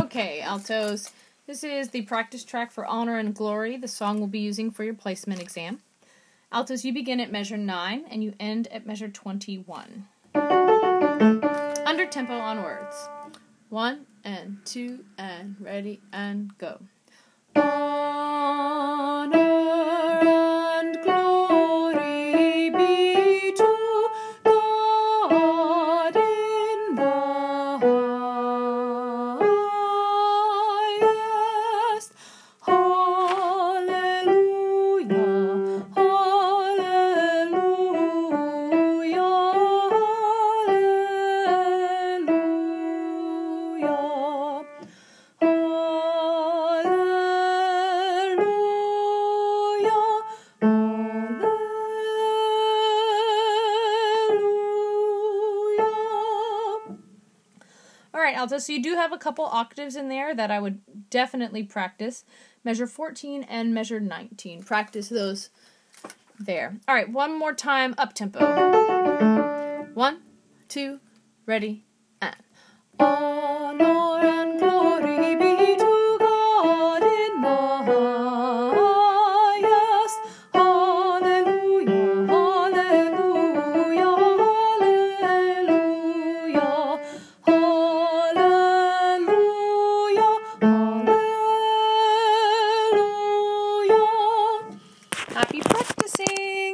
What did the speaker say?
Okay, altos. This is the practice track for Honor and Glory, the song we'll be using for your placement exam. Altos, you begin at measure 9 and you end at measure 21. Under tempo on words. 1 and 2 and ready and go. Honor and glory be to God in the highest. Hallelujah, hallelujah, Alright, alto, so you do have a couple octaves in there that I would definitely practice. Measure 14 and measure 19. Practice those there. Alright, one more time, up tempo. 1, 2, ready, and honor and